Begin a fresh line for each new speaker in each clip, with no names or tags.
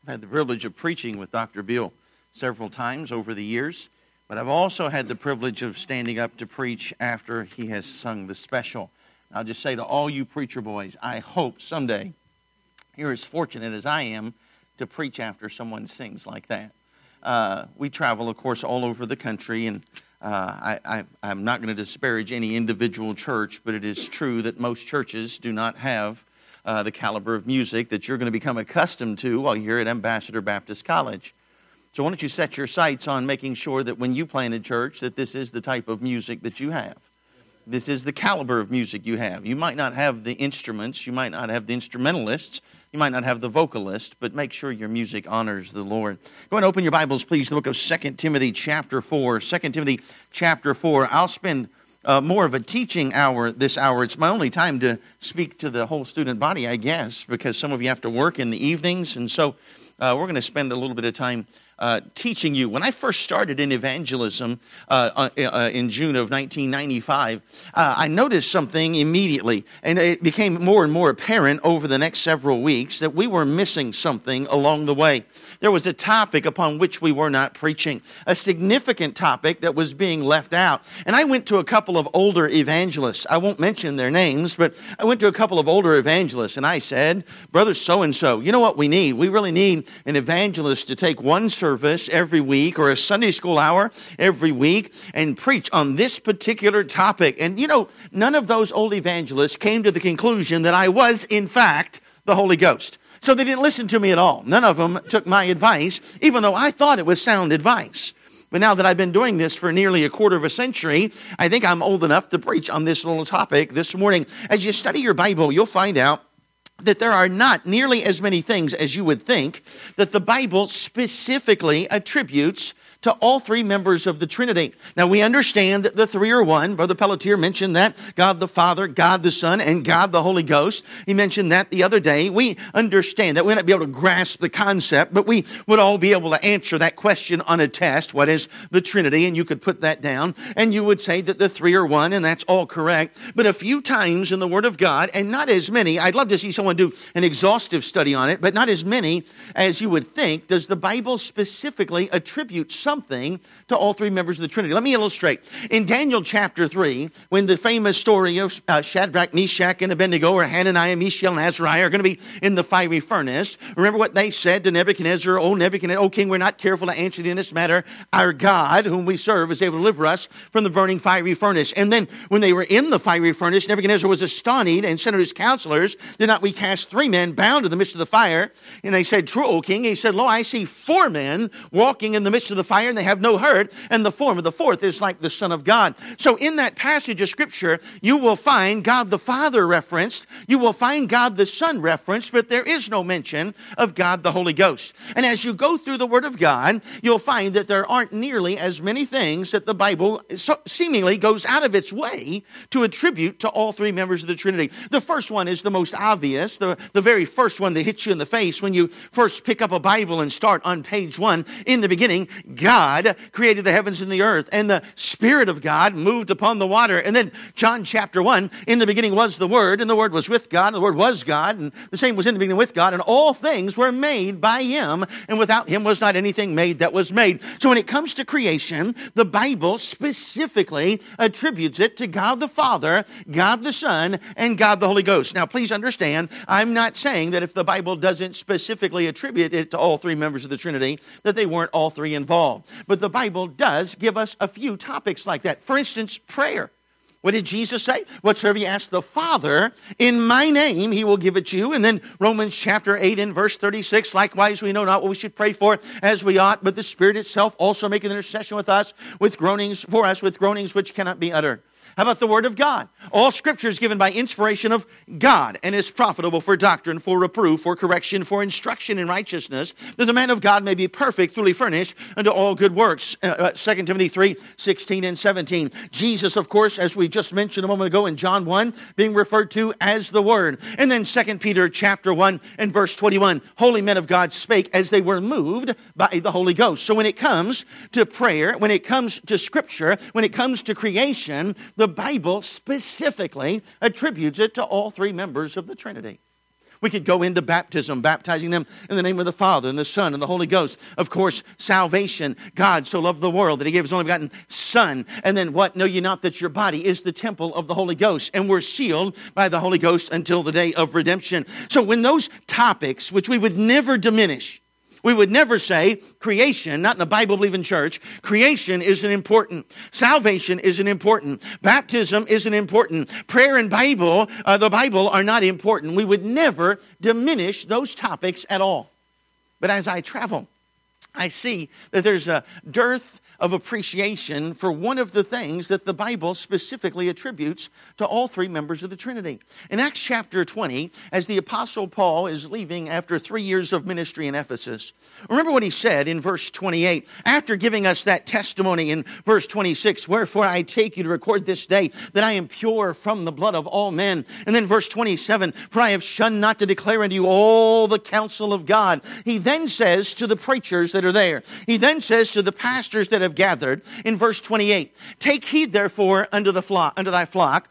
I've had the privilege of preaching with Dr. Beal several times over the years, but I've also had the privilege of standing up to preach after he has sung the special. I'll just say to all you preacher boys, I hope someday you're as fortunate as I am to preach after someone sings like that. We travel, of course, all over the country, and I'm not going to disparage any individual church, but it is true that most churches do not have the caliber of music that you're going to become accustomed to while you're at Ambassador Baptist College. So why don't you set your sights on making sure that when you plan a church that this is the type of music that you have. This is the caliber of music you have. You might not have the instruments, you might not have the instrumentalists, you might not have the vocalists, but make sure your music honors the Lord. Go ahead and open your Bibles, please, to the book of 2 Timothy chapter 4. 2 Timothy chapter 4. I'll spend more of a teaching hour this hour. It's my only time to speak to the whole student body, I guess, because some of you have to work in the evenings, and so we're going to spend a little bit of time teaching you. When I first started in evangelism in June of 1995, I noticed something immediately, and it became more and more apparent over the next several weeks that we were missing something along the way. There was a topic upon which we were not preaching, a significant topic that was being left out. And I went to a couple of older evangelists. I won't mention their names, but I went to a couple of older evangelists, and I said, Brother so-and-so, you know what we need? We really need an evangelist to take one service every week or a Sunday school hour every week and preach on this particular topic. And you know, none of those old evangelists came to the conclusion that I was, in fact, the Holy Ghost. So they didn't listen to me at all. None of them took my advice, even though I thought it was sound advice. But now that I've been doing this for nearly a quarter of a century, I think I'm old enough to preach on this little topic this morning. As you study your Bible, you'll find out that there are not nearly as many things as you would think that the Bible specifically attributes to all three members of the Trinity. Now, we understand that the three are one. Brother Pelletier mentioned that. God the Father, God the Son, and God the Holy Ghost. He mentioned that the other day. We understand that. We may not be able to grasp the concept, but we would all be able to answer that question on a test. What is the Trinity? And you could put that down, and you would say that the three are one, and that's all correct. But a few times in the Word of God, and not as many, I'd love to see someone do an exhaustive study on it, but not as many as you would think, does the Bible specifically attribute something to all three members of the Trinity. Let me illustrate. In Daniel chapter 3, when the famous story of Shadrach, Meshach, and Abednego, or Hananiah, Mishael, and Azariah are going to be in the fiery furnace, remember what they said to Nebuchadnezzar, O king, we're not careful to answer thee in this matter. Our God, whom we serve, is able to deliver us from the burning fiery furnace. And then when they were in the fiery furnace, Nebuchadnezzar was astonished and said to his counselors, did not we cast 3 men bound in the midst of the fire? And they said, true, O king. He said, lo, I see 4 men walking in the midst of the fire, and they have no hurt, and the form of the fourth is like the Son of God. So in that passage of Scripture, you will find God the Father referenced, you will find God the Son referenced, but there is no mention of God the Holy Ghost. And as you go through the Word of God, you'll find that there aren't nearly as many things that the Bible seemingly goes out of its way to attribute to all three members of the Trinity. The first one is the most obvious, the very first one that hits you in the face when you first pick up a Bible and start on page 1. In the beginning, God created the heavens and the earth, and the Spirit of God moved upon the water. And then John chapter 1, in the beginning was the Word, and the Word was with God, and the Word was God, and the same was in the beginning with God, and all things were made by Him, and without Him was not anything made that was made. So when it comes to creation, the Bible specifically attributes it to God the Father, God the Son, and God the Holy Ghost. Now please understand, I'm not saying that if the Bible doesn't specifically attribute it to all three members of the Trinity, that they weren't all three involved. But the Bible does give us a few topics like that. For instance, prayer. What did Jesus say? Whatsoever you ask the Father in my name, He will give it you. And then Romans chapter 8 and verse 36, likewise we know not what we should pray for as we ought, but the Spirit itself also maketh intercession with us, with groanings for us, with groanings which cannot be uttered. How about the Word of God? All Scripture is given by inspiration of God and is profitable for doctrine, for reproof, for correction, for instruction in righteousness, that the man of God may be perfect, truly furnished unto all good works. 2 Timothy 3, 16 and 17. Jesus, of course, as we just mentioned a moment ago in John 1, being referred to as the Word. And then 2 Peter chapter 1 and verse 21. Holy men of God spake as they were moved by the Holy Ghost. So when it comes to prayer, when it comes to Scripture, when it comes to creation, the Bible specifically attributes it to all three members of the Trinity. We could go into baptism, baptizing them in the name of the Father and the Son and the Holy Ghost. Of course, salvation. God so loved the world that he gave his only begotten Son. And then what? Know ye not that your body is the temple of the Holy Ghost, and we're sealed by the Holy Ghost until the day of redemption. So when those topics, which we would never diminish, we would never say creation, not in a Bible-believing church, creation isn't important. Salvation isn't important. Baptism isn't important. Prayer and the Bible are not important. We would never diminish those topics at all. But as I travel, I see that there's a dearth of appreciation for one of the things that the Bible specifically attributes to all three members of the Trinity. In Acts chapter 20, as the Apostle Paul is leaving after 3 years of ministry in Ephesus, remember what he said in verse 28, after giving us that testimony in verse 26, wherefore I take you to record this day that I am pure from the blood of all men. And then verse 27, for I have shunned not to declare unto you all the counsel of God. He then says to the preachers that are there, he then says to the pastors that have gathered in verse 28, take heed therefore unto thy flock,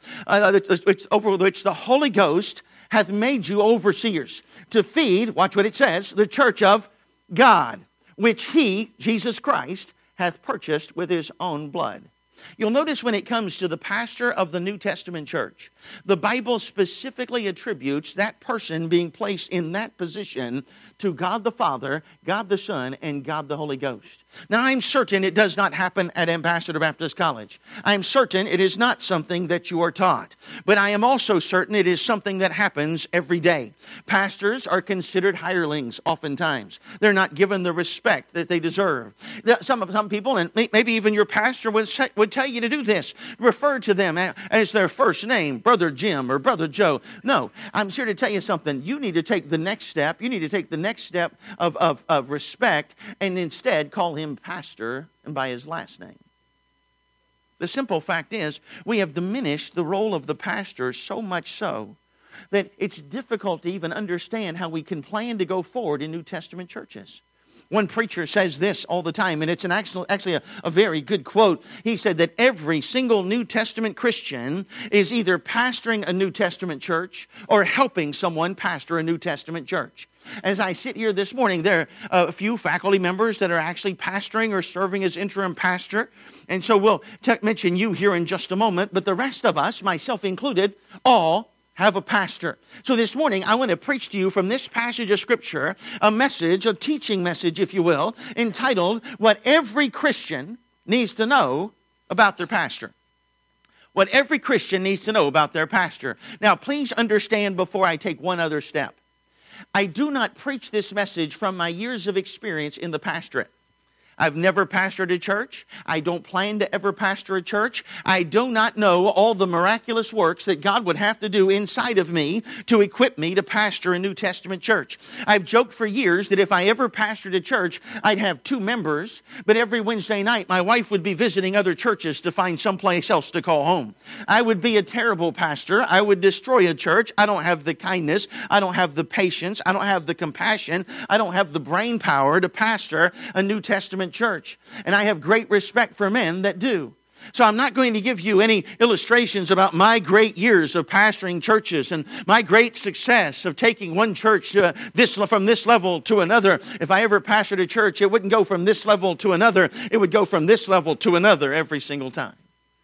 over which the Holy Ghost hath made you overseers, to feed, watch what it says, the church of God, which he, Jesus Christ, hath purchased with his own blood. You'll notice when it comes to the pastor of the New Testament church, the Bible specifically attributes that person being placed in that position to God the Father, God the Son, and God the Holy Ghost. Now, I'm certain it does not happen at Ambassador Baptist College. I'm certain it is not something that you are taught. But I am also certain it is something that happens every day. Pastors are considered hirelings oftentimes. They're not given the respect that they deserve. Some people, and maybe even your pastor, would tell you to do this. Refer to them as their first name, Brother Jim or Brother Joe. No, I'm here to tell you something. You need to take the next step. You need to take the next step of respect and instead call him pastor and by his last name. The simple fact is we have diminished the role of the pastor so much so that it's difficult to even understand how we can plan to go forward in New Testament churches. One preacher says this all the time, and it's actually a very good quote. He said that every single New Testament Christian is either pastoring a New Testament church or helping someone pastor a New Testament church. As I sit here this morning, there are a few faculty members that are actually pastoring or serving as interim pastor. And so we'll mention you here in just a moment. But the rest of us, myself included, all have a pastor. So this morning, I want to preach to you from this passage of Scripture a message, a teaching message, if you will, entitled, What Every Christian Needs to Know About Their Pastor. What every Christian needs to know about their pastor. Now, please understand before I take one other step. I do not preach this message from my years of experience in the pastorate. I've never pastored a church. I don't plan to ever pastor a church. I do not know all the miraculous works that God would have to do inside of me to equip me to pastor a New Testament church. I've joked for years that if I ever pastored a church, I'd have 2 members, but every Wednesday night my wife would be visiting other churches to find someplace else to call home. I would be a terrible pastor. I would destroy a church. I don't have the kindness. I don't have the patience. I don't have the compassion. I don't have the brain power to pastor a New Testament church. And I have great respect for men that do. So I'm not going to give you any illustrations about my great years of pastoring churches and my great success of taking one church to from this level to another. If I ever pastored a church, it wouldn't go from this level to another. It would go from this level to another every single time.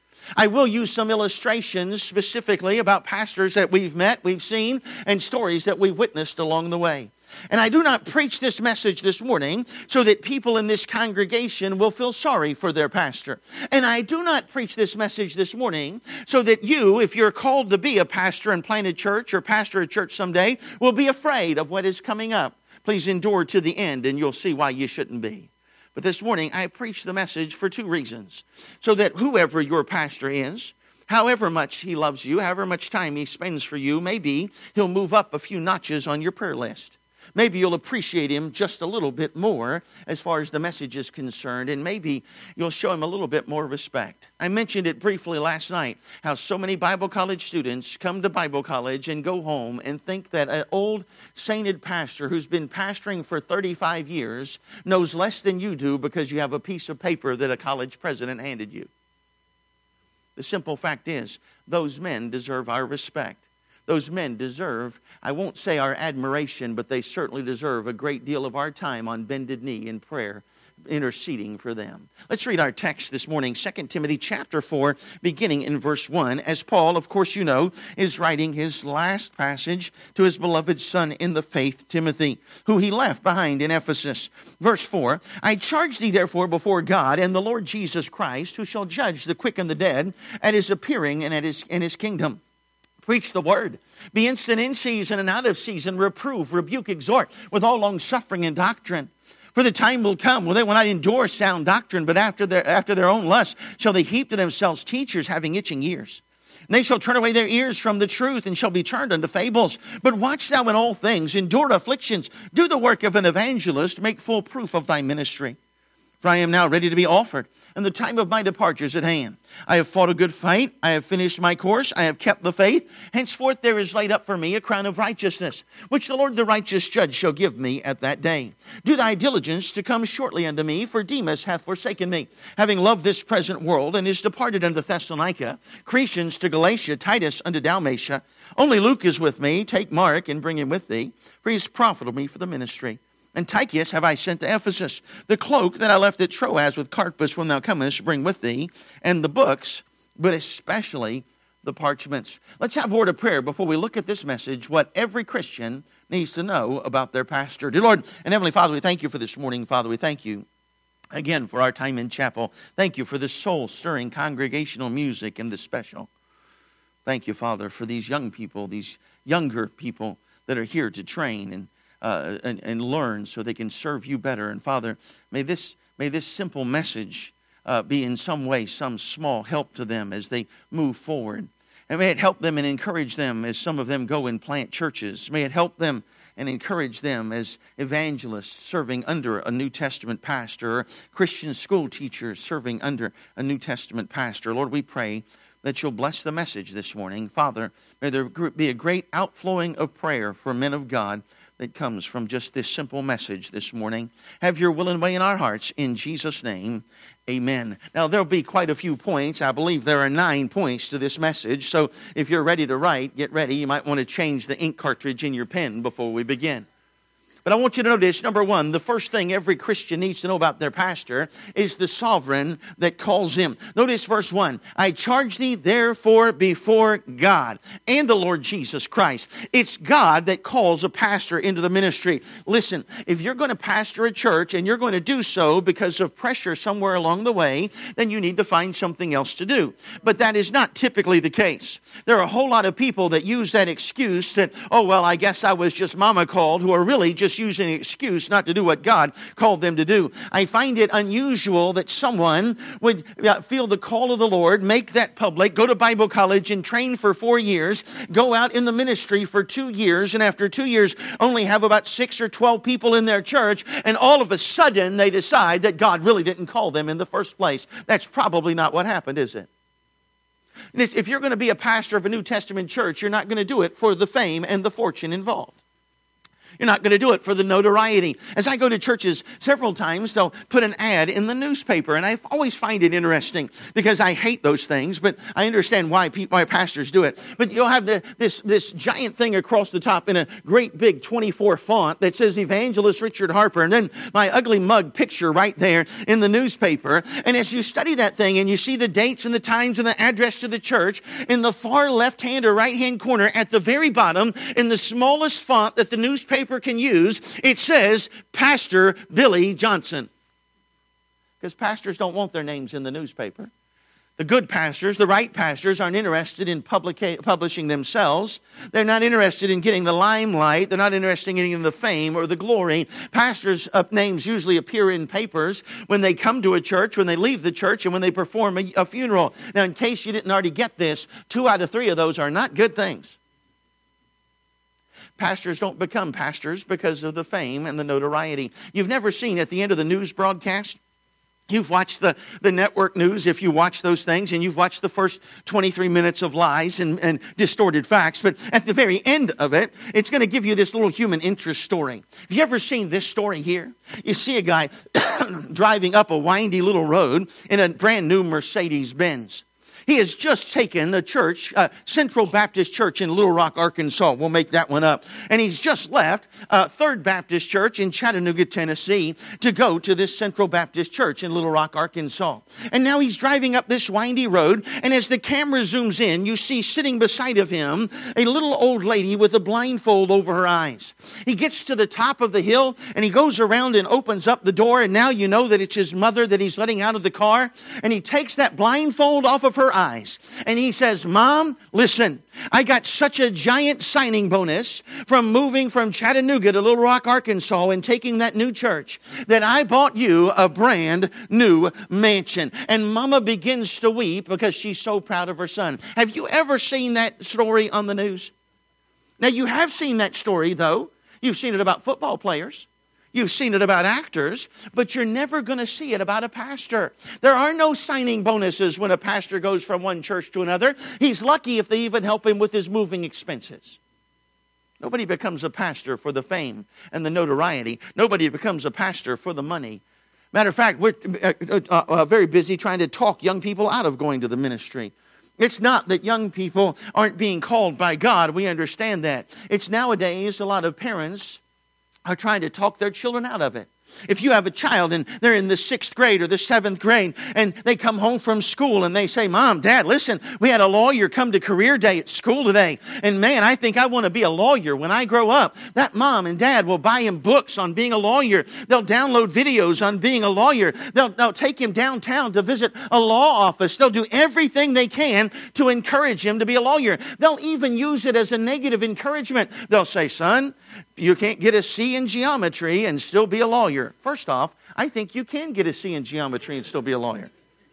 I will use some illustrations specifically about pastors that we've met, we've seen, and stories that we've witnessed along the way. And I do not preach this message this morning so that people in this congregation will feel sorry for their pastor. And I do not preach this message this morning so that you, if you're called to be a pastor and plant a church or pastor a church someday, will be afraid of what is coming up. Please endure to the end and you'll see why you shouldn't be. But this morning I preach the message for 2 reasons. So that whoever your pastor is, however much he loves you, however much time he spends for you, maybe he'll move up a few notches on your prayer list. Maybe you'll appreciate him just a little bit more as far as the message is concerned, and maybe you'll show him a little bit more respect. I mentioned it briefly last night, how so many Bible college students come to Bible college and go home and think that an old sainted pastor who's been pastoring for 35 years knows less than you do because you have a piece of paper that a college president handed you. The simple fact is, those men deserve our respect. Those men deserve, I won't say our admiration, but they certainly deserve a great deal of our time on bended knee in prayer, interceding for them. Let's read our text this morning, 2 Timothy chapter 4, beginning in verse 1. As Paul, of course you know, is writing his last passage to his beloved son in the faith, Timothy, who he left behind in Ephesus. Verse 4, I charge thee therefore before God and the Lord Jesus Christ, who shall judge the quick and the dead at his appearing and in his kingdom. Preach the word. Be instant in season and out of season. Reprove, rebuke, exhort with all long-suffering and doctrine. For the time will come when they will not endure sound doctrine, but after their own lust shall they heap to themselves teachers having itching ears. And they shall turn away their ears from the truth and shall be turned unto fables. But watch thou in all things, endure afflictions, do the work of an evangelist, make full proof of thy ministry. For I am now ready to be offered, and the time of my departure is at hand. I have fought a good fight. I have finished my course. I have kept the faith. Henceforth there is laid up for me a crown of righteousness, which the Lord the righteous judge shall give me at that day. Do thy diligence to come shortly unto me, for Demas hath forsaken me, having loved this present world, and is departed unto Thessalonica, Crescens to Galatia, Titus unto Dalmatia. Only Luke is with me. Take Mark and bring him with thee, for he has profited me for the ministry. And Tychicus have I sent to Ephesus. The cloak that I left at Troas with Carpus when thou comest, bring with thee, and the books, but especially the parchments. Let's have a word of prayer before we look at this message, what every Christian needs to know about their pastor. Dear Lord and Heavenly Father, we thank you for this morning. Father, we thank you again for our time in chapel. Thank you for this soul-stirring congregational music and this special. Thank you, Father, for these young people, these younger people that are here to train and learn so they can serve you better. And Father, may this simple message be in some way some small help to them as they move forward. And may it help them and encourage them as some of them go and plant churches. May it help them and encourage them as evangelists serving under a New Testament pastor, or Christian school teachers serving under a New Testament pastor. Lord, we pray that you'll bless the message this morning. Father, may there be a great outflowing of prayer for men of God that comes from just this simple message this morning. Have your will and way in our hearts. In Jesus' name, amen. Now, there'll be quite a few points. I believe there are 9 points to this message. So if you're ready to write, get ready. You might want to change the ink cartridge in your pen before we begin. But I want you to notice, number one, the first thing every Christian needs to know about their pastor is the sovereign that calls him. Notice verse 1. I charge thee therefore before God and the Lord Jesus Christ. It's God that calls a pastor into the ministry. Listen, if you're going to pastor a church and you're going to do so because of pressure somewhere along the way, then you need to find something else to do. But that is not typically the case. There are a whole lot of people that use that excuse that, oh, well, I guess I was just mama called, who are really just using an excuse not to do what God called them to do. I find it unusual that someone would feel the call of the Lord, make that public, go to Bible college and train for 4 years, go out in the ministry for 2 years, and after 2 years only have about 6 or 12 people in their church, and all of a sudden they decide that God really didn't call them in the first place. That's probably not what happened, is it? If you're going to be a pastor of a New Testament church, you're not going to do it for the fame and the fortune involved. You're not going to do it for the notoriety. As I go to churches several times, they'll put an ad in the newspaper. And I always find it interesting because I hate those things, but I understand why pastors do it. But you'll have this giant thing across the top in a great big 24 font that says Evangelist Richard Harper. And then my ugly mug picture right there in the newspaper. And as you study that thing and you see the dates and the times and the address to the church, in the far left-hand or right-hand corner at the very bottom, in the smallest font that the newspaper can use, it says Pastor Billy Johnson. Because pastors don't want their names in the newspaper. The good pastors, the right pastors, aren't interested in publishing themselves. They're not interested in getting the limelight. They're not interested in getting the fame or the glory. Pastors' names usually appear in papers when they come to a church, when they leave the church, and when they perform a funeral. Now, in case you didn't already get this, 2 out of 3 of those are not good things. Pastors don't become pastors because of the fame and the notoriety. You've never seen at the end of the news broadcast, you've watched the network news, if you watch those things, and you've watched the first 23 minutes of lies and distorted facts, but at the very end of it, it's going to give you this little human interest story. Have you ever seen this story here? You see a guy driving up a windy little road in a brand new Mercedes-Benz. He has just taken a church, Central Baptist Church in Little Rock, Arkansas. We'll make that one up. And he's just left Third Baptist Church in Chattanooga, Tennessee, to go to this Central Baptist Church in Little Rock, Arkansas. And now he's driving up this windy road, and as the camera zooms in, you see sitting beside of him a little old lady with a blindfold over her eyes. He gets to the top of the hill, and he goes around and opens up the door, and now you know that it's his mother that he's letting out of the car. And he takes that blindfold off of her eyes, and he says, "Mom, listen, I got such a giant signing bonus from moving from Chattanooga to Little Rock, Arkansas, and taking that new church that I bought you a brand new mansion." And Mama begins to weep because she's so proud of her son. Have you ever seen that story on the news? Now, you have seen that story, though. You've seen it about football players. You've seen it about actors, but you're never going to see it about a pastor. There are no signing bonuses when a pastor goes from one church to another. He's lucky if they even help him with his moving expenses. Nobody becomes a pastor for the fame and the notoriety. Nobody becomes a pastor for the money. Matter of fact, we're very busy trying to talk young people out of going to the ministry. It's not that young people aren't being called by God. We understand that. It's nowadays a lot of parents are trying to talk their children out of it. If you have a child and they're in the 6th grade or the 7th grade and they come home from school and they say, "Mom, Dad, listen, we had a lawyer come to career day at school today. And man, I think I want to be a lawyer when I grow up." That mom and dad will buy him books on being a lawyer. They'll download videos on being a lawyer. They'll take him downtown to visit a law office. They'll do everything they can to encourage him to be a lawyer. They'll even use it as a negative encouragement. They'll say, "Son, you can't get a C in geometry and still be a lawyer." First off, I think you can get a C in geometry and still be a lawyer.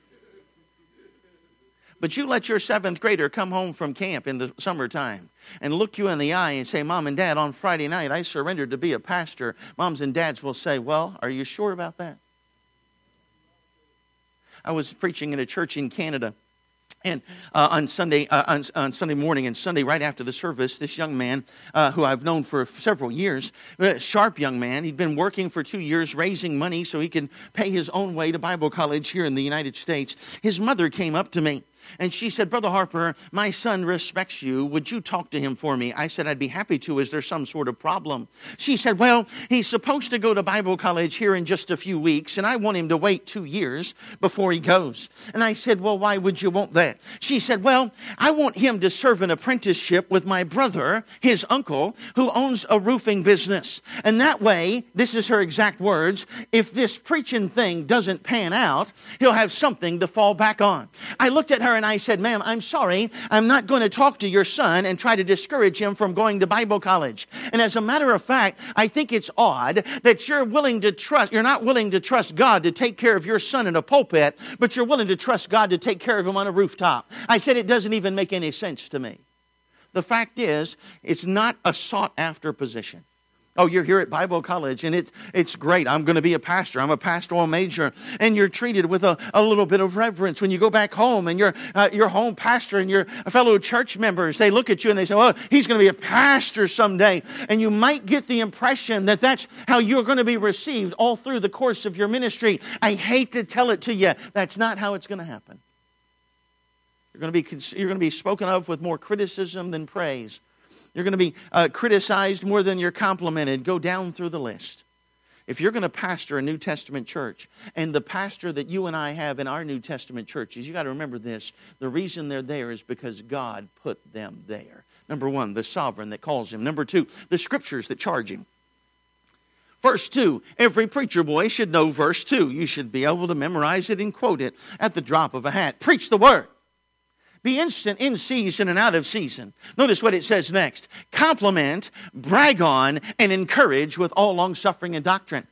But you let your 7th grader come home from camp in the summertime and look you in the eye and say, "Mom and Dad, on Friday night I surrendered to be a pastor." Moms and dads will say, "Well, are you sure about that?" I was preaching in a church in Canada. And on Sunday morning and Sunday right after the service, this young man who I've known for several years, a sharp young man, he'd been working for 2 years raising money so he could pay his own way to Bible college here in the United States. His mother came up to me. And she said, "Brother Harper, my son respects you. Would you talk to him for me?" I said, "I'd be happy to. Is there some sort of problem?" She said, "Well, he's supposed to go to Bible college here in just a few weeks, and I want him to wait 2 years before he goes." And I said, "Well, why would you want that?" She said, "Well, I want him to serve an apprenticeship with my brother, his uncle, who owns a roofing business. And that way," this is her exact words, "if this preaching thing doesn't pan out, he'll have something to fall back on." I looked at her and I said, "Ma'am, I'm sorry. I'm not going to talk to your son and try to discourage him from going to Bible college. And as a matter of fact, I think it's odd that you're not willing to trust God to take care of your son in a pulpit, but you're willing to trust God to take care of him on a rooftop." I said, "It doesn't even make any sense to me." The fact is, it's not a sought-after position. Oh, you're here at Bible college, and it's great. I'm going to be a pastor. I'm a pastoral major. And you're treated with a little bit of reverence. When you go back home and your home pastor and your fellow church members, they look at you and they say, "Oh, he's going to be a pastor someday." And you might get the impression that that's how you're going to be received all through the course of your ministry. I hate to tell it to you. That's not how it's going to happen. You're going to be spoken of with more criticism than praise. You're going to be criticized more than you're complimented. Go down through the list. If you're going to pastor a New Testament church, and the pastor that you and I have in our New Testament churches, you got to remember this. The reason they're there is because God put them there. Number one, the sovereign that calls him. Number two, the scriptures that charge him. Verse 2, every preacher boy should know verse 2. You should be able to memorize it and quote it at the drop of a hat. Preach the word. Be instant in season and out of season. Notice what it says next. Compliment, brag on, and encourage with all long-suffering and doctrine.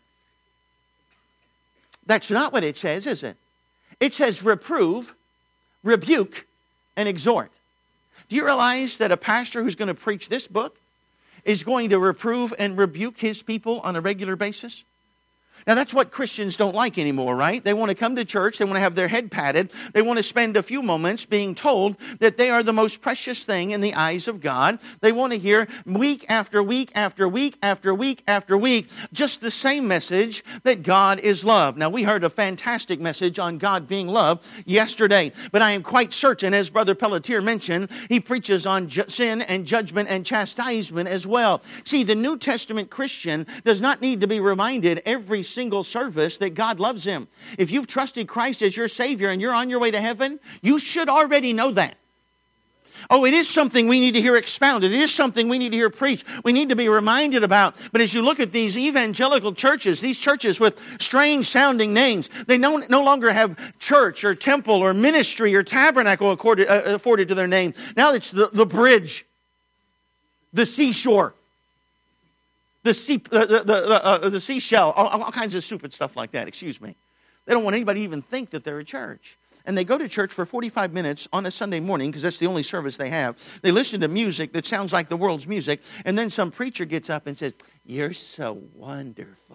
That's not what it says, is it? It says reprove, rebuke, and exhort. Do you realize that a pastor who's going to preach this book is going to reprove and rebuke his people on a regular basis? Now, that's what Christians don't like anymore, right? They want to come to church. They want to have their head patted. They want to spend a few moments being told that they are the most precious thing in the eyes of God. They want to hear week after week after week after week after week just the same message that God is love. Now, we heard a fantastic message on God being love yesterday, but I am quite certain, as Brother Pelletier mentioned, he preaches on sin and judgment and chastisement as well. See, the New Testament Christian does not need to be reminded every single service that God loves him. If you've trusted Christ as your Savior and you're on your way to heaven, you should already know that. Oh, it is something we need to hear expounded. It is something we need to hear preached. We need to be reminded about. But as you look at these evangelical churches, these churches with strange sounding names, they no longer have church or temple or ministry or tabernacle afforded to their name. Now it's the bridge, the seashore, the seashell, all kinds of stupid stuff like that, excuse me. They don't want anybody to even think that they're a church. And they go to church for 45 minutes on a Sunday morning because that's the only service they have. They listen to music that sounds like the world's music. And then some preacher gets up and says, "You're so wonderful."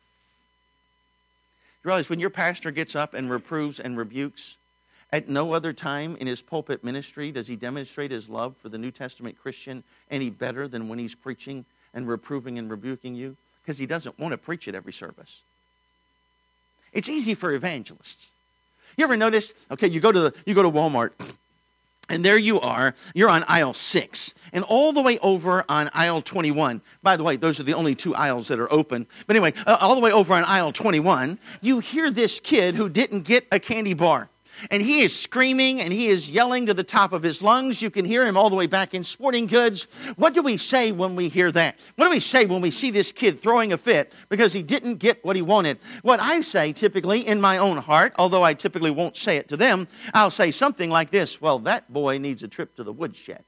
You realize when your pastor gets up and reproves and rebukes, at no other time in his pulpit ministry does he demonstrate his love for the New Testament Christian any better than when he's preaching and reproving and rebuking you, because he doesn't want to preach at every service. It's easy for evangelists. You ever notice, okay, you go to Walmart, and there you are, you're on aisle 6, and all the way over on aisle 21. By the way, those are the only 2 aisles that are open. But anyway, all the way over on aisle 21, you hear this kid who didn't get a candy bar. And he is screaming and he is yelling to the top of his lungs. You can hear him all the way back in Sporting Goods. What do we say when we hear that? What do we say when we see this kid throwing a fit because he didn't get what he wanted? What I say typically in my own heart, although I typically won't say it to them, I'll say something like this: "Well, that boy needs a trip to the woodshed."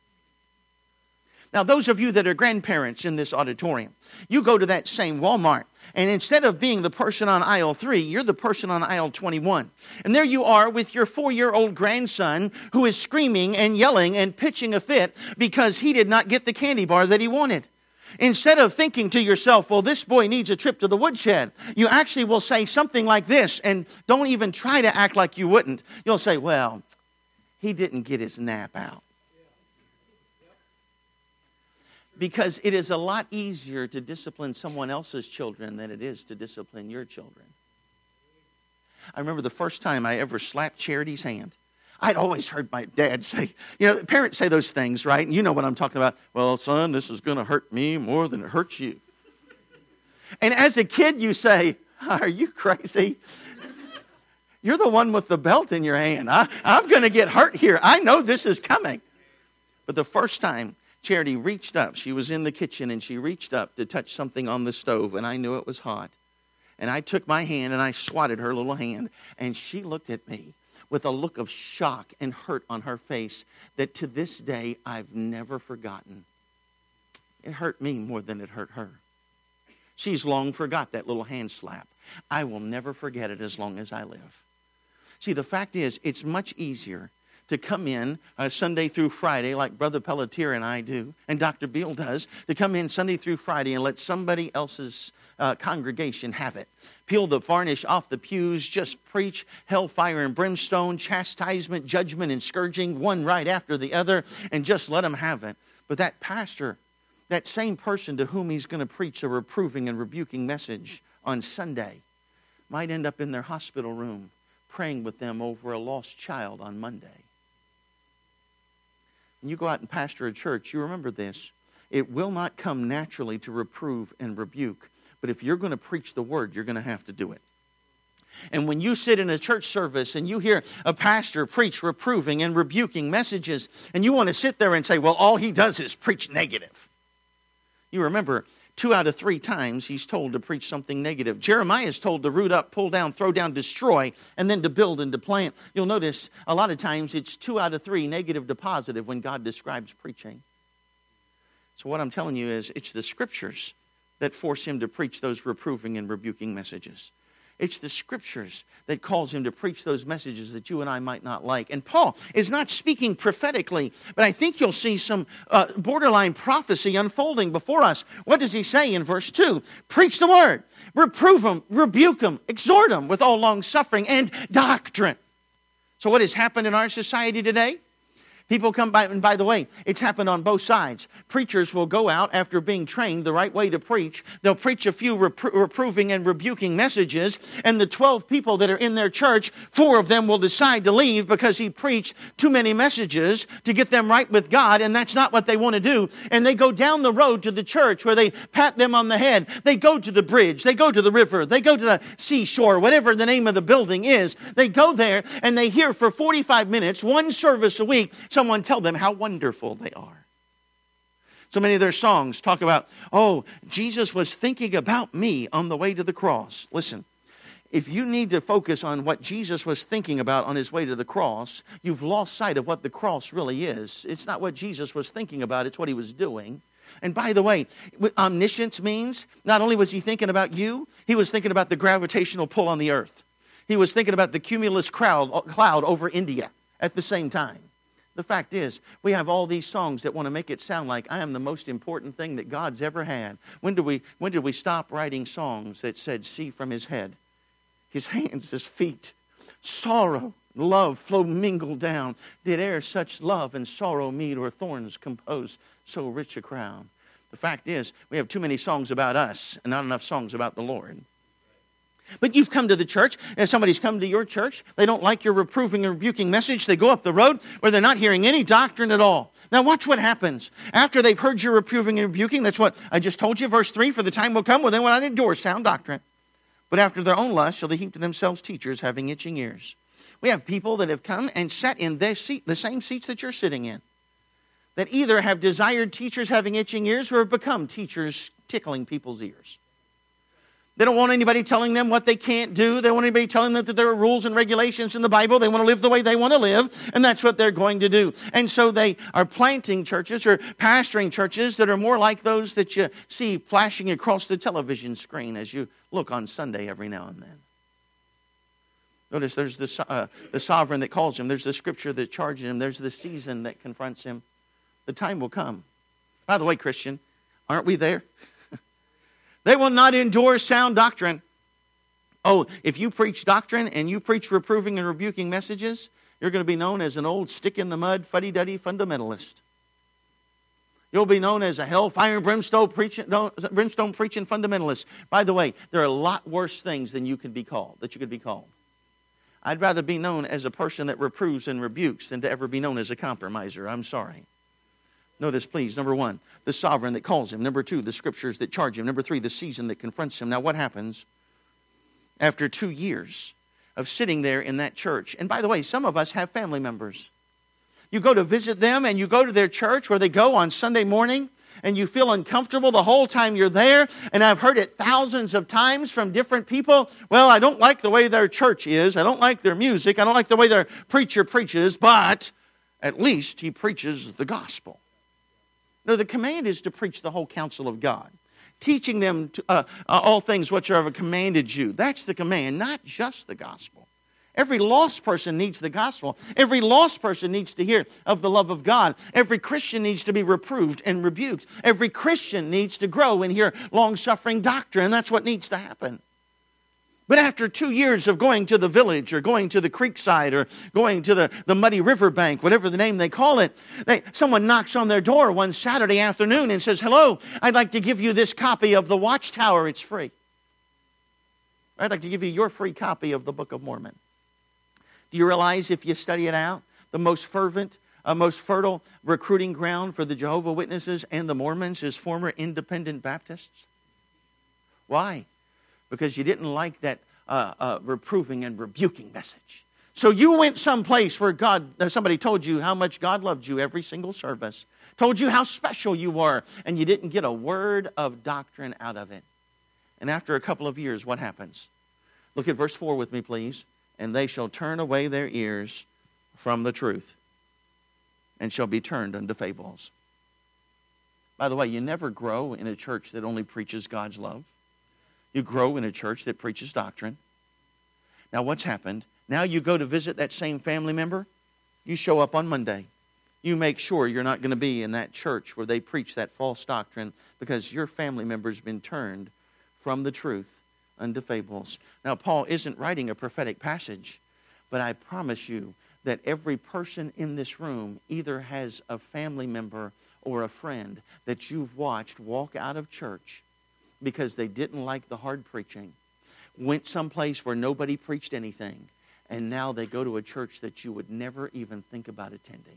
Now, those of you that are grandparents in this auditorium, you go to that same Walmart, and instead of being the person on aisle 3, you're the person on aisle 21. And there you are with your 4-year-old grandson who is screaming and yelling and pitching a fit because he did not get the candy bar that he wanted. Instead of thinking to yourself, "Well, this boy needs a trip to the woodshed," you actually will say something like this, and don't even try to act like you wouldn't. You'll say, "Well, he didn't get his nap out." Because it is a lot easier to discipline someone else's children than it is to discipline your children. I remember the first time I ever slapped Charity's hand. I'd always heard my dad say, parents say those things, right? And you know what I'm talking about. "Well, son, this is going to hurt me more than it hurts you." And as a kid, you say, "Are you crazy? You're the one with the belt in your hand. I'm going to get hurt here. I know this is coming." But the first time Charity reached up, she was in the kitchen, and she reached up to touch something on the stove, and I knew it was hot. And I took my hand and I swatted her little hand, and she looked at me with a look of shock and hurt on her face that to this day I've never forgotten. It hurt me more than it hurt her. She's long forgot that little hand slap. I will never forget it as long as I live. See, the fact is, it's much easier to come in Sunday through Friday like Brother Pelletier and I do, and Dr. Beal does, to come in Sunday through Friday and let somebody else's congregation have it. Peel the varnish off the pews, just preach hellfire and brimstone, chastisement, judgment, and scourging, one right after the other, and just let them have it. But that pastor, that same person to whom he's going to preach a reproving and rebuking message on Sunday, might end up in their hospital room praying with them over a lost child on Monday. When you go out and pastor a church, you remember this. It will not come naturally to reprove and rebuke. But if you're going to preach the word, you're going to have to do it. And when you sit in a church service and you hear a pastor preach reproving and rebuking messages, and you want to sit there and say, "Well, all he does is preach negative." You remember, 2 out of 3 times he's told to preach something negative. Jeremiah is told to root up, pull down, throw down, destroy, and then to build and to plant. You'll notice a lot of times it's 2 out of 3 negative to positive when God describes preaching. So what I'm telling you is it's the scriptures that force him to preach those reproving and rebuking messages. It's the Scriptures that calls him to preach those messages that you and I might not like. And Paul is not speaking prophetically, but I think you'll see some borderline prophecy unfolding before us. What does he say in verse 2? Preach the word, reprove them, rebuke them, exhort them with all long suffering and doctrine. So what has happened in our society today? People come by, and by the way, it's happened on both sides. Preachers will go out after being trained the right way to preach. They'll preach a few reproving and rebuking messages, and the 12 people that are in their church, 4 of them will decide to leave because he preached too many messages to get them right with God, and that's not what they want to do. And they go down the road to the church where they pat them on the head. They go to the bridge. They go to the river. They go to the seashore, whatever the name of the building is. They go there, and they hear for 45 minutes, one service a week, someone tell them how wonderful they are. So many of their songs talk about, oh, Jesus was thinking about me on the way to the cross. Listen, if you need to focus on what Jesus was thinking about on his way to the cross, you've lost sight of what the cross really is. It's not what Jesus was thinking about, it's what he was doing. And by the way, omniscience means not only was he thinking about you, he was thinking about the gravitational pull on the earth. He was thinking about the cumulus cloud over India at the same time. The fact is, we have all these songs that want to make it sound like I am the most important thing that God's ever had. When did we stop writing songs that said, see from his head, his hands, his feet, sorrow, love flow mingled down. Did e'er such love and sorrow meet, or thorns compose so rich a crown? The fact is, we have too many songs about us and not enough songs about the Lord. But you've come to the church, and somebody's come to your church. They don't like your reproving and rebuking message. They go up the road where they're not hearing any doctrine at all. Now watch what happens. After they've heard your reproving and rebuking, that's what I just told you, verse 3, for the time will come when they will not endure sound doctrine. But after their own lust shall they heap to themselves teachers having itching ears. We have people that have come and sat in their seat, the same seats that you're sitting in, that either have desired teachers having itching ears or have become teachers tickling people's ears. They don't want anybody telling them what they can't do. They don't want anybody telling them that there are rules and regulations in the Bible. They want to live the way they want to live, and that's what they're going to do. And so they are planting churches or pastoring churches that are more like those that you see flashing across the television screen as you look on Sunday every now and then. Notice there's the sovereign that calls him. There's the scripture that charges him. There's the season that confronts him. The time will come. By the way, Christian, aren't we there? They will not endure sound doctrine. Oh, if you preach doctrine and you preach reproving and rebuking messages, you're going to be known as an old stick-in-the-mud, fuddy-duddy fundamentalist. You'll be known as a hellfire and brimstone preaching fundamentalist. By the way, there are a lot worse things than you could be called. I'd rather be known as a person that reproves and rebukes than to ever be known as a compromiser. I'm sorry. Notice, please, number 1, the sovereign that calls him. Number 2, the scriptures that charge him. Number 3, the season that confronts him. Now, what happens after 2 years of sitting there in that church? And by the way, some of us have family members. You go to visit them and you go to their church where they go on Sunday morning and you feel uncomfortable the whole time you're there. And I've heard it thousands of times from different people. Well, I don't like the way their church is. I don't like their music. I don't like the way their preacher preaches, but at least he preaches the gospel. No, the command is to preach the whole counsel of God, teaching them to, all things whatsoever commanded you. That's the command, not just the gospel. Every lost person needs the gospel. Every lost person needs to hear of the love of God. Every Christian needs to be reproved and rebuked. Every Christian needs to grow and hear long-suffering doctrine. That's what needs to happen. But after 2 years of going to the village or going to the creekside or going to the muddy riverbank, whatever the name they call it, someone knocks on their door one Saturday afternoon and says, hello, I'd like to give you this copy of the Watchtower. It's free. I'd like to give you your free copy of the Book of Mormon. Do you realize if you study it out, the most fervent, most fertile recruiting ground for the Jehovah's Witnesses and the Mormons is former independent Baptists? Why? Because you didn't like that reproving and rebuking message. So you went someplace where somebody told you how much God loved you every single service, told you how special you were, and you didn't get a word of doctrine out of it. And after a couple of years, what happens? Look at verse 4 with me, please. And they shall turn away their ears from the truth and shall be turned unto fables. By the way, you never grow in a church that only preaches God's love. You grow in a church that preaches doctrine. Now what's happened? Now you go to visit that same family member. You show up on Monday. You make sure you're not going to be in that church where they preach that false doctrine because your family member's been turned from the truth unto fables. Now, Paul isn't writing a prophetic passage, but I promise you that every person in this room either has a family member or a friend that you've watched walk out of church because they didn't like the hard preaching, went someplace where nobody preached anything, and now they go to a church that you would never even think about attending.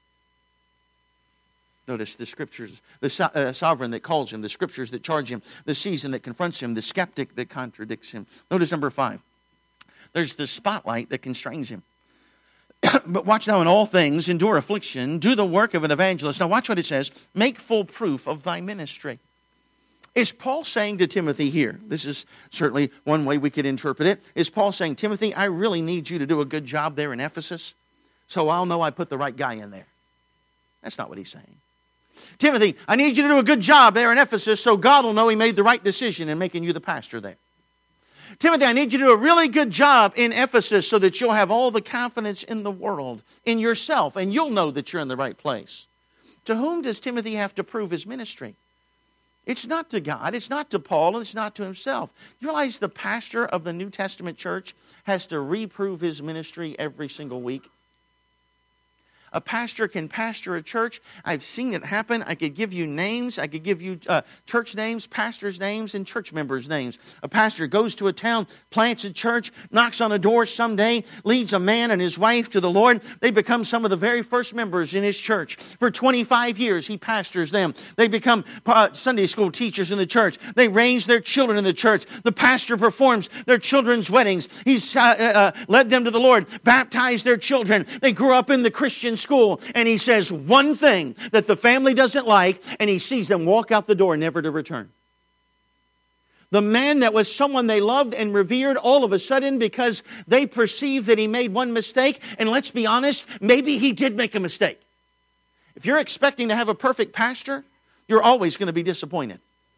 Notice the scriptures, the sovereign that calls him, the scriptures that charge him, the season that confronts him, the skeptic that contradicts him. Notice number 5. There's the spotlight that constrains him. But watch thou in all things, endure affliction, do the work of an evangelist. Now watch what it says, make full proof of thy ministry. Is Paul saying to Timothy here, this is certainly one way we could interpret it, is Paul saying, Timothy, I really need you to do a good job there in Ephesus, so I'll know I put the right guy in there. That's not what he's saying. Timothy, I need you to do a good job there in Ephesus so God will know he made the right decision in making you the pastor there. Timothy, I need you to do a really good job in Ephesus so that you'll have all the confidence in the world, in yourself, and you'll know that you're in the right place. To whom does Timothy have to prove his ministry? It's not to God, it's not to Paul, and it's not to himself. You realize the pastor of the New Testament church has to reprove his ministry every single week? A pastor can pastor a church. I've seen it happen. I could give you names. I could give you church names, pastors' names, and church members' names. A pastor goes to a town, plants a church, knocks on a door someday, leads a man and his wife to the Lord. They become some of the very first members in his church. For 25 years, he pastors them. They become Sunday school teachers in the church. They raise their children in the church. The pastor performs their children's weddings. He's led them to the Lord, baptized their children. They grew up in the Christian school, and he says one thing that the family doesn't like, and he sees them walk out the door never to return. The man that was someone they loved and revered, all of a sudden, because they perceived that he made one mistake, and let's be honest, maybe he did make a mistake. If you're expecting to have a perfect pastor, you're always going to be disappointed.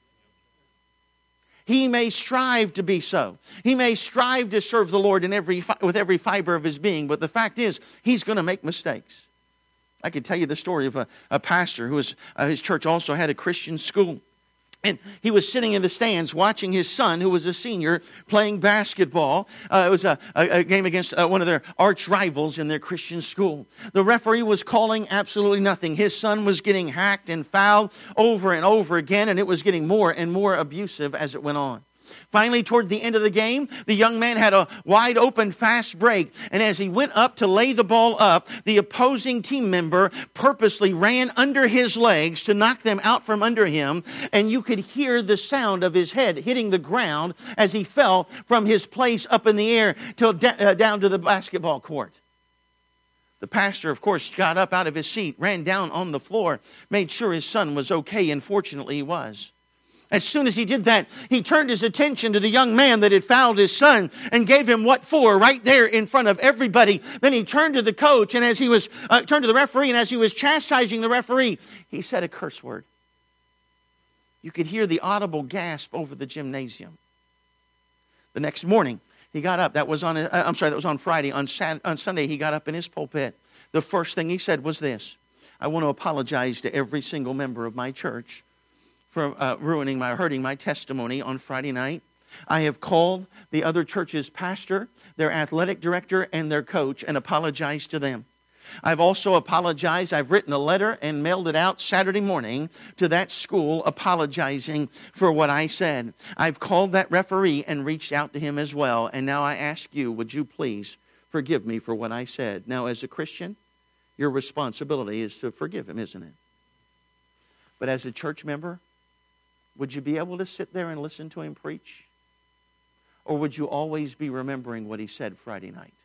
He may strive to be so. He may strive to serve the Lord with every fiber of his being, but the fact is, he's going to make mistakes. I could tell you the story of a pastor who was, his church also had a Christian school. And he was sitting in the stands watching his son, who was a senior, playing basketball. It was a game against one of their arch rivals in their Christian school. The referee was calling absolutely nothing. His son was getting hacked and fouled over and over again, and it was getting more and more abusive as it went on. Finally, toward the end of the game, the young man had a wide open fast break. And as he went up to lay the ball up, the opposing team member purposely ran under his legs to knock them out from under him. And you could hear the sound of his head hitting the ground as he fell from his place up in the air till down to the basketball court. The pastor, of course, got up out of his seat, ran down on the floor, made sure his son was okay, and fortunately he was. As soon as he did that, he turned his attention to the young man that had fouled his son and gave him what for right there in front of everybody. Then he turned to the coach, and as he was turned to the referee, and as he was chastising the referee, he said a curse word. You could hear the audible gasp over the gymnasium. The next morning, he got up. That was on Friday. On Sunday, he got up in his pulpit. The first thing he said was this: I want to apologize to every single member of my church for hurting my testimony on Friday night. I have called the other church's pastor, their athletic director, and their coach and apologized to them. I've also apologized. I've written a letter and mailed it out Saturday morning to that school apologizing for what I said. I've called that referee and reached out to him as well. And now I ask you, would you please forgive me for what I said? Now, as a Christian, your responsibility is to forgive him, isn't it? But as a church member, would you be able to sit there and listen to him preach? Or would you always be remembering what he said Friday night?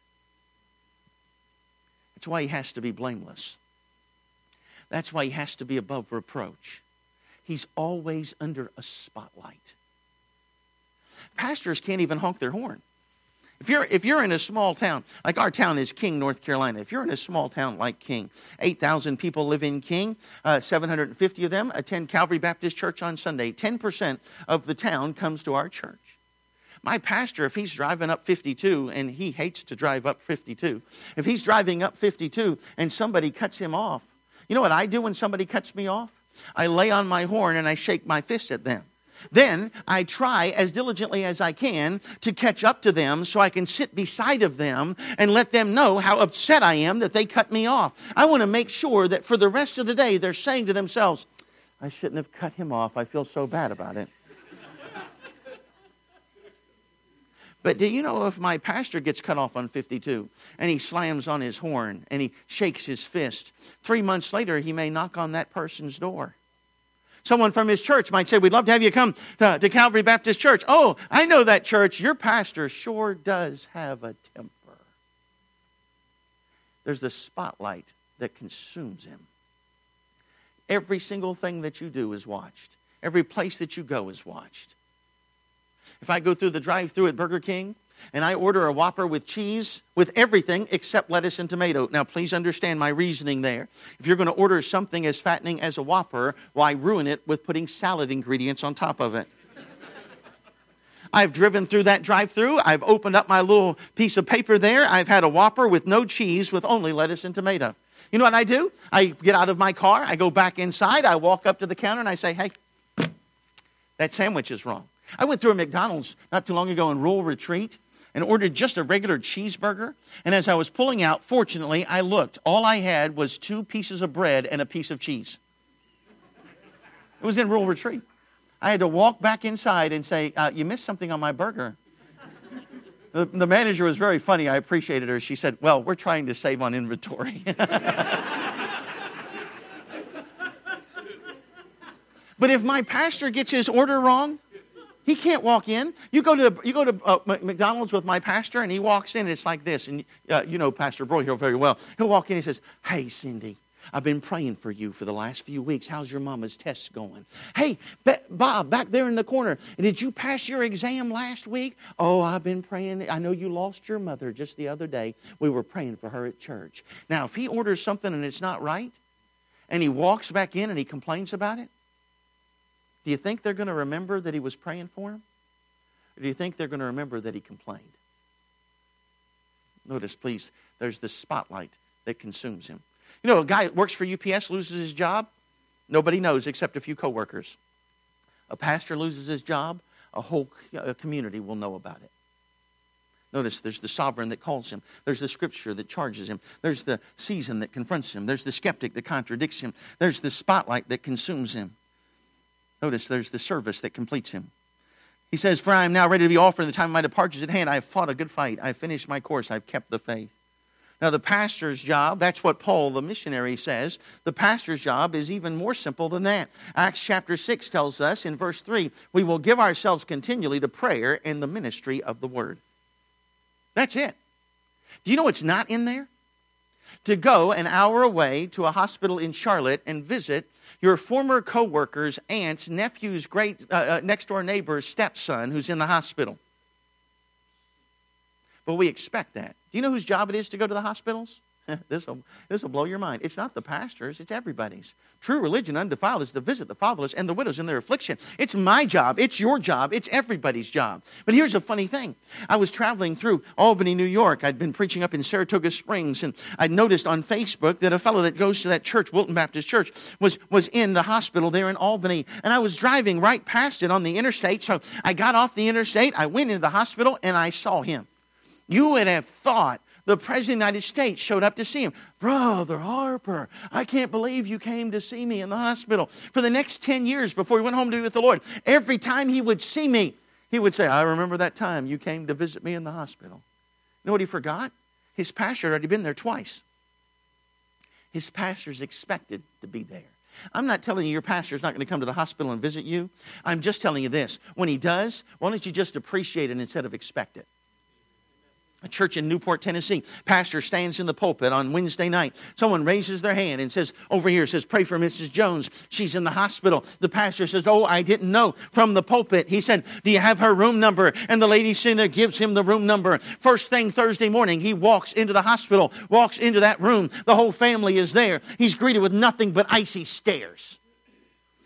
That's why he has to be blameless. That's why he has to be above reproach. He's always under a spotlight. Pastors can't even honk their horn. If you're in a small town, like our town is King, North Carolina. If you're in a small town like King, 8,000 people live in King, 750 of them attend Calvary Baptist Church on Sunday. 10% of the town comes to our church. My pastor, if he's driving up 52, and he hates to drive up 52, if he's driving up 52 and somebody cuts him off, you know what I do when somebody cuts me off? I lay on my horn and I shake my fist at them. Then I try as diligently as I can to catch up to them so I can sit beside of them and let them know how upset I am that they cut me off. I want to make sure that for the rest of the day they're saying to themselves, I shouldn't have cut him off. I feel so bad about it. But do you know if my pastor gets cut off on 52 and he slams on his horn and he shakes his fist, 3 months later he may knock on that person's door. Someone from his church might say, we'd love to have you come to Calvary Baptist Church. Oh, I know that church. Your pastor sure does have a temper. There's the spotlight that consumes him. Every single thing that you do is watched. Every place that you go is watched. If I go through the drive-thru at Burger King and I order a Whopper with cheese, with everything except lettuce and tomato. Now, please understand my reasoning there. If you're going to order something as fattening as a Whopper, why ruin it with putting salad ingredients on top of it? I've driven through that drive-thru. I've opened up my little piece of paper there. I've had a Whopper with no cheese, with only lettuce and tomato. You know what I do? I get out of my car. I go back inside. I walk up to the counter and I say, hey, that sandwich is wrong. I went through a McDonald's not too long ago in Rural Retreat and ordered just a regular cheeseburger. And as I was pulling out, fortunately, I looked. All I had was 2 pieces of bread and a piece of cheese. It was in Rural Retreat. I had to walk back inside and say, you missed something on my burger. The manager was very funny. I appreciated her. She said, well, we're trying to save on inventory. But if my pastor gets his order wrong, he can't walk in. You go to McDonald's with my pastor, and he walks in, and it's like this. And you know Pastor Broyhill very well. He'll walk in, and he says, hey, Cindy, I've been praying for you for the last few weeks. How's your mama's tests going? Hey, Bob, back there in the corner, did you pass your exam last week? Oh, I've been praying. I know you lost your mother just the other day. We were praying for her at church. Now, if he orders something and it's not right, and he walks back in and he complains about it, do you think they're going to remember that he was praying for him? Or do you think they're going to remember that he complained? Notice, please, there's this spotlight that consumes him. You know, a guy that works for UPS loses his job. Nobody knows except a few coworkers. A pastor loses his job. A whole community will know about it. Notice there's the sovereign that calls him. There's the scripture that charges him. There's the season that confronts him. There's the skeptic that contradicts him. There's the spotlight that consumes him. Notice there's the service that completes him. He says, for I am now ready to be offered, and the time of my departure is at hand. I have fought a good fight. I have finished my course. I have kept the faith. Now, the pastor's job, that's what Paul, the missionary, says. The pastor's job is even more simple than that. Acts chapter 6 tells us in verse 3, we will give ourselves continually to prayer and the ministry of the word. That's it. Do you know what's not in there? To go an hour away to a hospital in Charlotte and visit your former co-worker's aunt's nephew's great next-door neighbor's stepson who's in the hospital. But we expect that. Do you know whose job it is to go to the hospitals? This will blow your mind. It's not the pastor's, it's everybody's. True religion undefiled is to visit the fatherless and the widows in their affliction. It's my job, it's your job, it's everybody's job. But here's a funny thing. I was traveling through Albany, New York. I'd been preaching up in Saratoga Springs, and I'd noticed on Facebook that a fellow that goes to that church, Wilton Baptist Church, was in the hospital there in Albany. And I was driving right past it on the interstate, so I got off the interstate, I went into the hospital, and I saw him. You would have thought the President of the United States showed up to see him. Brother Harper, I can't believe you came to see me in the hospital. For the next 10 years before he went home to be with the Lord, every time he would see me, he would say, I remember that time you came to visit me in the hospital. You know what he forgot? His pastor had already been there twice. His pastor's expected to be there. I'm not telling you your pastor's not going to come to the hospital and visit you. I'm just telling you this. When he does, why don't you just appreciate it instead of expect it? A church in Newport, Tennessee. Pastor stands in the pulpit on Wednesday night. Someone raises their hand and says, over here, says, pray for Mrs. Jones. She's in the hospital. The pastor says, oh, I didn't know. From the pulpit, he said, do you have her room number? And the lady sitting there gives him the room number. First thing Thursday morning, he walks into the hospital, walks into that room. The whole family is there. He's greeted with nothing but icy stares.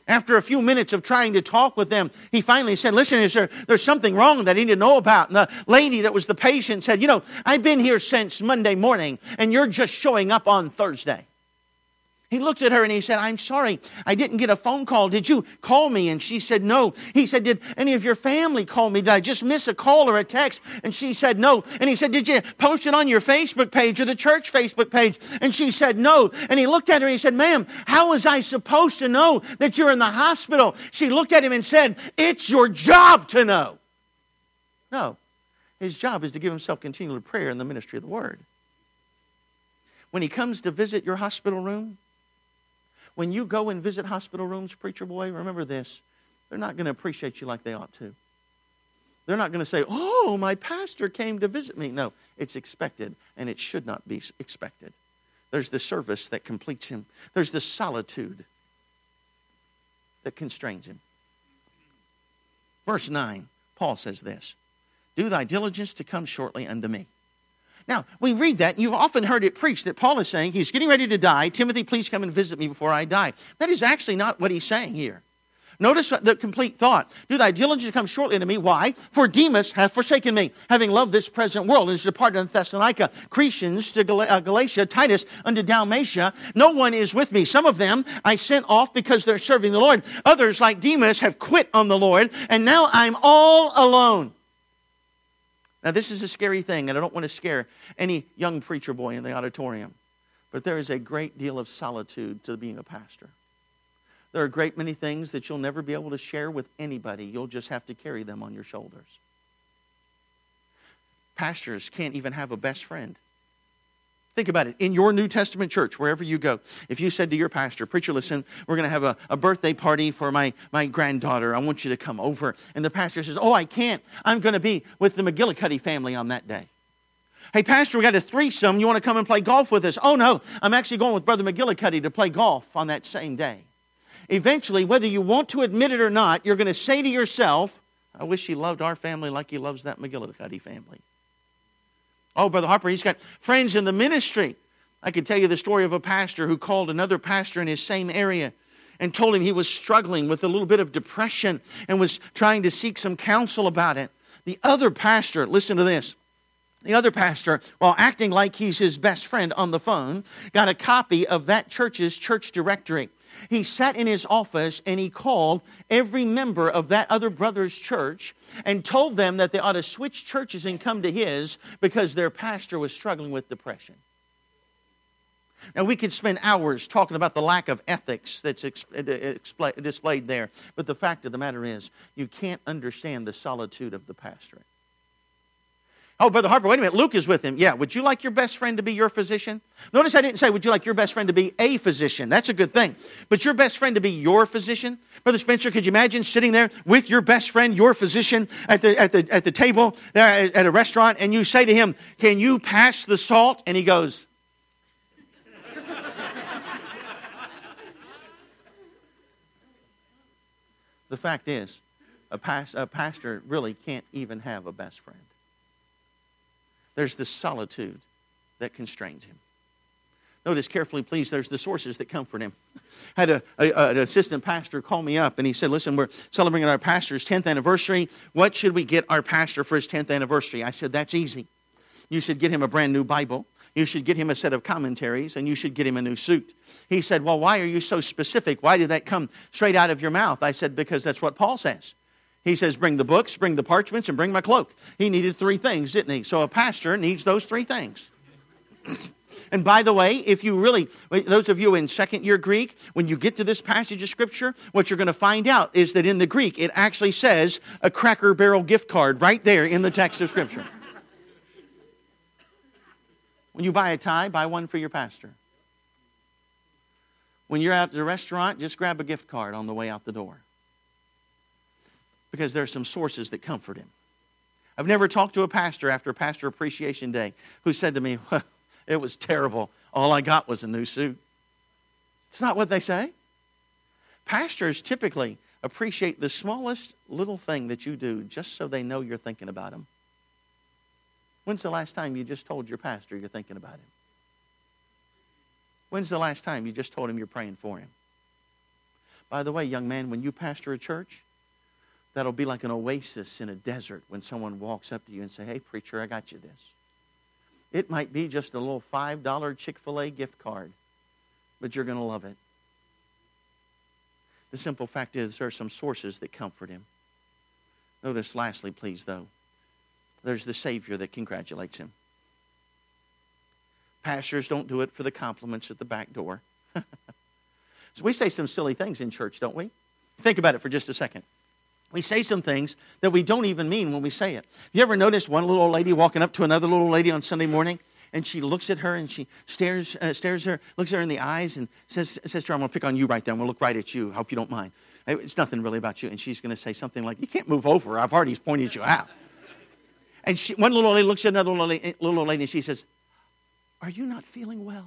After a few minutes of trying to talk with them, he finally said, listen, there's something wrong that I need to know about. And the lady that was the patient said, I've been here since Monday morning, and you're just showing up on Thursday. He looked at her and he said, I'm sorry, I didn't get a phone call. Did you call me? And she said, no. He said, did any of your family call me? Did I just miss a call or a text? And she said, no. And he said, did you post it on your Facebook page or the church Facebook page? And she said, no. And he looked at her and he said, ma'am, how was I supposed to know that you're in the hospital? She looked at him and said, it's your job to know. No. His job is to give himself continual prayer in the ministry of the Word. When he comes to visit your hospital room, when you go and visit hospital rooms, preacher boy, remember this. They're not going to appreciate you like they ought to. They're not going to say, oh, my pastor came to visit me. No, it's expected, and it should not be expected. There's the service that completes him. There's the solitude that constrains him. Verse 9, Paul says this, do thy diligence to come shortly unto me. Now, we read that, and you've often heard it preached that Paul is saying he's getting ready to die. Timothy, please come and visit me before I die. That is actually not what he's saying here. Notice the complete thought. Do thy diligence come shortly unto me. Why? For Demas hath forsaken me, having loved this present world, and is departed unto Thessalonica. Crescens to Galatia, Titus unto Dalmatia. No one is with me. Some of them I sent off because they're serving the Lord. Others, like Demas, have quit on the Lord, and now I'm all alone. Now, this is a scary thing, and I don't want to scare any young preacher boy in the auditorium. But there is a great deal of solitude to being a pastor. There are a great many things that you'll never be able to share with anybody. You'll just have to carry them on your shoulders. Pastors can't even have a best friend. Think about it. In your New Testament church, wherever you go, if you said to your pastor, preacher, listen, we're going to have a birthday party for my granddaughter. I want you to come over. And the pastor says, oh, I can't. I'm going to be with the McGillicuddy family on that day. Hey, pastor, we got a threesome. You want to come and play golf with us? Oh, no, I'm actually going with Brother McGillicuddy to play golf on that same day. Eventually, whether you want to admit it or not, you're going to say to yourself, I wish he loved our family like he loves that McGillicuddy family. Oh, Brother Harper, he's got friends in the ministry. I could tell you the story of a pastor who called another pastor in his same area and told him he was struggling with a little bit of depression and was trying to seek some counsel about it. The other pastor, listen to this. The other pastor, while acting like he's his best friend on the phone, got a copy of that church's church directory. He sat in his office and he called every member of that other brother's church and told them that they ought to switch churches and come to his because their pastor was struggling with depression. Now, we could spend hours talking about the lack of ethics that's displayed there, but the fact of the matter is, you can't understand the solitude of the pastorate. Oh, Brother Harper, wait a minute, Luke is with him. Yeah, would you like your best friend to be your physician? Notice I didn't say, would you like your best friend to be a physician? That's a good thing. But your best friend to be your physician? Brother Spencer, could you imagine sitting there with your best friend, your physician, at the table there at a restaurant, and you say to him, can you pass the salt? And he goes, the fact is, a pastor really can't even have a best friend. There's the solitude that constrains him. Notice carefully, please, there's the sources that comfort him. I had an assistant pastor call me up, and he said, listen, we're celebrating our pastor's 10th anniversary. What should we get our pastor for his 10th anniversary? I said, that's easy. You should get him a brand new Bible. You should get him a set of commentaries, and you should get him a new suit. He said, well, why are you so specific? Why did that come straight out of your mouth? I said, because that's what Paul says. He says, bring the books, bring the parchments, and bring my cloak. He needed 3 things, didn't he? So a pastor needs those 3 things. And by the way, if you really, those of you in second year Greek, when you get to this passage of Scripture, what you're going to find out is that in the Greek, it actually says a Cracker Barrel gift card right there in the text of Scripture. When you buy a tie, buy one for your pastor. When you're out at the restaurant, just grab a gift card on the way out the door. Because there are some sources that comfort him. I've never talked to a pastor after Pastor Appreciation Day who said to me, well, it was terrible. All I got was a new suit. It's not what they say. Pastors typically appreciate the smallest little thing that you do just so they know you're thinking about them. When's the last time you just told your pastor you're thinking about him? When's the last time you just told him you're praying for him? By the way, young man, when you pastor a church, that'll be like an oasis in a desert when someone walks up to you and say, hey, preacher, I got you this. It might be just a little $5 Chick-fil-A gift card, but you're going to love it. The simple fact is there are some sources that comfort him. Notice lastly, please, though, there's the Savior that congratulates him. Pastors don't do it for the compliments at the back door. So we say some silly things in church, don't we? Think about it for just a second. We say some things that we don't even mean when we say it. You ever notice one little old lady walking up to another little lady on Sunday morning, and she looks at her and she looks at her in the eyes and says to her, I'm going to pick on you right there. I'm going to look right at you. I hope you don't mind. It's nothing really about you. And she's going to say something like, you can't move over. I've already pointed you out. And one little lady looks at another little old lady and she says, are you not feeling well?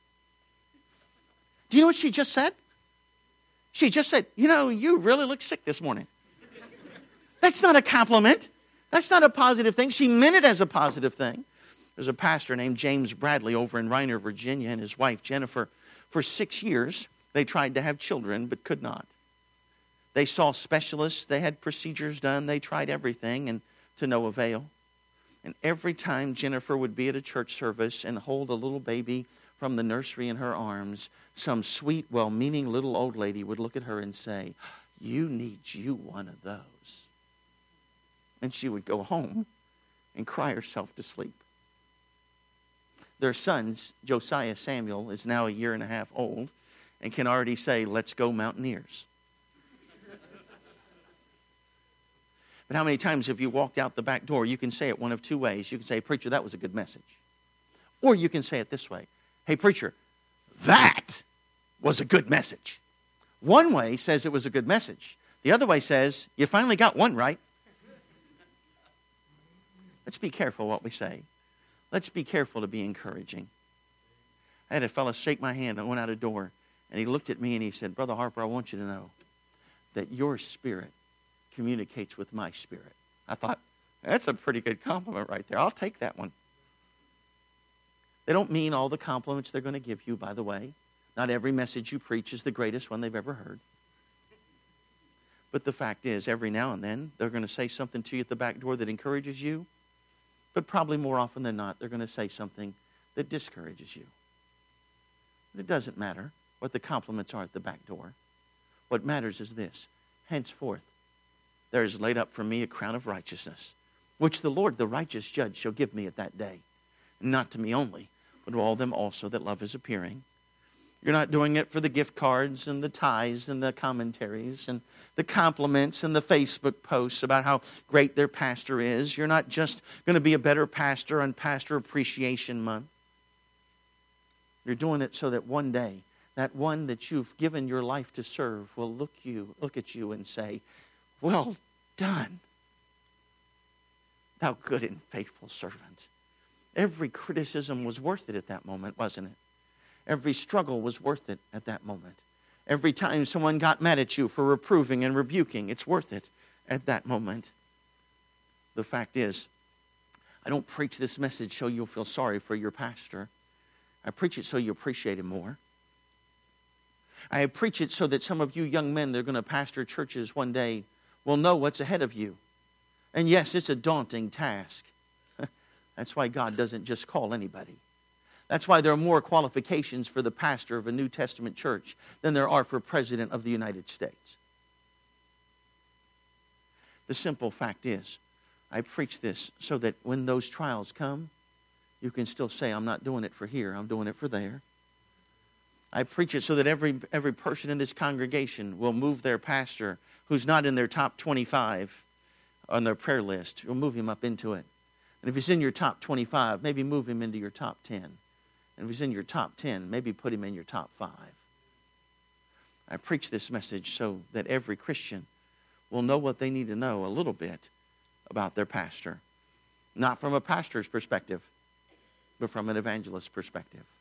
Do you know what she just said? She just said, you really look sick this morning. That's not a compliment. That's not a positive thing. She meant it as a positive thing. There's a pastor named James Bradley over in Reiner, Virginia, and his wife, Jennifer. For 6 years, they tried to have children, but could not. They saw specialists. They had procedures done. They tried everything, and to no avail. And every time Jennifer would be at a church service and hold a little baby from the nursery in her arms, some sweet, well-meaning little old lady would look at her and say, you need one of those. And she would go home and cry herself to sleep. Their sons, Josiah Samuel, is now 1.5 years old and can already say, let's go Mountaineers. But how many times have you walked out the back door? You can say it one of two ways. You can say, preacher, that was a good message. Or you can say it this way. Hey, preacher, that was a good message. One way says it was a good message. The other way says, you finally got one right. Let's be careful what we say. Let's be careful to be encouraging. I had a fellow shake my hand. I went out a door, and he looked at me and he said, Brother Harper, I want you to know that your spirit communicates with my spirit. I thought, that's a pretty good compliment right there. I'll take that one. They don't mean all the compliments they're going to give you, by the way. Not every message you preach is the greatest one they've ever heard. But the fact is, every now and then, they're going to say something to you at the back door that encourages you. But probably more often than not, they're going to say something that discourages you. But it doesn't matter what the compliments are at the back door. What matters is this. Henceforth, there is laid up for me a crown of righteousness, which the Lord, the righteous judge, shall give me at that day. And not to me only, but to all them also that love his appearing. You're not doing it for the gift cards and the ties and the commentaries and the compliments and the Facebook posts about how great their pastor is. You're not just going to be a better pastor on Pastor Appreciation Month. You're doing it so that one day, that one that you've given your life to serve will look at you and say, well done, thou good and faithful servant. Every criticism was worth it at that moment, wasn't it? Every struggle was worth it at that moment. Every time someone got mad at you for reproving and rebuking, it's worth it at that moment. The fact is, I don't preach this message so you'll feel sorry for your pastor. I preach it so you appreciate him more. I preach it so that some of you young men that are going to pastor churches one day will know what's ahead of you. And yes, it's a daunting task. That's why God doesn't just call anybody. That's why there are more qualifications for the pastor of a New Testament church than there are for President of the United States. The simple fact is, I preach this so that when those trials come, you can still say, I'm not doing it for here, I'm doing it for there. I preach it so that every person in this congregation will move their pastor who's not in their top 25 on their prayer list. You'll move him up into it. And if he's in your top 25, maybe move him into your top 10. And if he's in your top 10, maybe put him in your top 5. I preach this message so that every Christian will know what they need to know a little bit about their pastor. Not from a pastor's perspective, but from an evangelist's perspective.